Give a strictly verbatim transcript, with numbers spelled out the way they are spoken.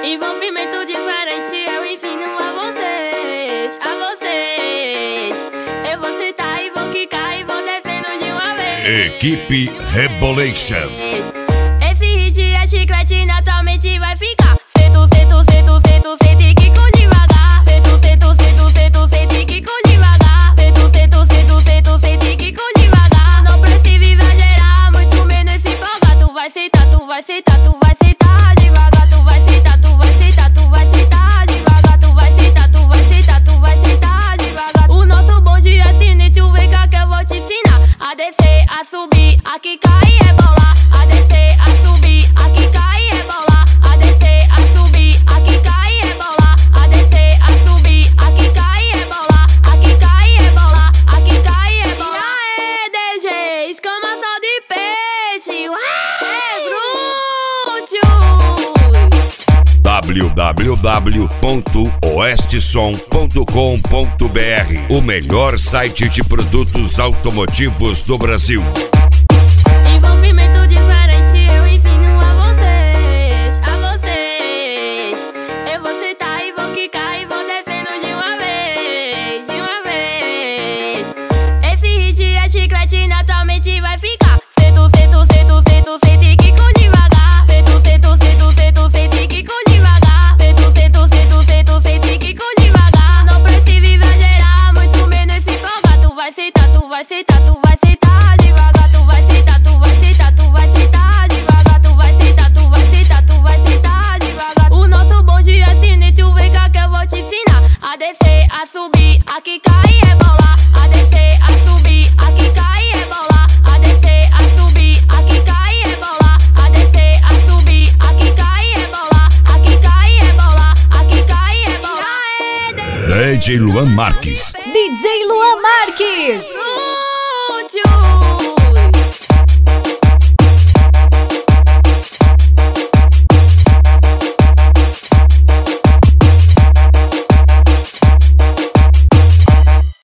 Envolvimento diferente, eu ensino a vocês, a vocês. Eu vou sentar e vou quicar e vou descendo de uma vez. Equipe Rebolation. Esse hit é chiclete, naturalmente vai ficar. Sento, sento, sento, sento, sento e quico devagar. Sento, sento, sento, sento, sento e quico devagar. Sento, sento, sento, sento, sento e quico devagar. Não precisa exagerar, muito menos se empolgar. Tu vai sentar, tu vai sentar, tu vai sentar devagar. Tu vai sentar, tu vai sentar, tu vai sentar devagar. Tu vai sentar, tu vai sentar, tu vai sentar devagar. O nosso bonde é sinistro, vem cá que eu vou te ensinar a descer, a subir, a quicar e rebolar. A descer, a subir, a quicar e rebolar. A descer, a subir, a quicar e rebolar. A descer, a subir, a quicar e rebolar. A quicar e rebolar, a quicar e rebolar. E aí, D J, escamação de peixe. Ué, bruto! w w w ponto oestesom ponto com ponto b r, o melhor site de produtos automotivos do Brasil. Envolvimento diferente, eu ensino a vocês, a vocês. Eu vou sentar e vou quicar e vou descendo de uma vez, de uma vez. Esse hit é chiclete, naturalmente vai ficar. Sento, sento, sento, sento, sento e quico devagar. Sento, sento, sento, sento, sento e quico devagar. Sento, sento, sento, sento, sento e quico devagar. Não precisa exagerar, muito menos se empolgar. Tu vai sentar, tu vai sentar, tu vai sentar devagar. Tu vai sentar, tu vai sentar, tu vai sentar devagar. Tu vai sentar, tu vai sentar, tu vai sentar devagar. O nosso bonde é sinistro, vem cá que eu vou te ensinar a descer, a subir, a quicar e rebolar. A descer, a subir, a quicar e rebolar. A descer, a subir, a quicar e rebolar. A descer, a subir, a quicar e rebolar. A quicar e rebolar, a quicar e rebolar. D J Luan Marques. D J Luan Marques.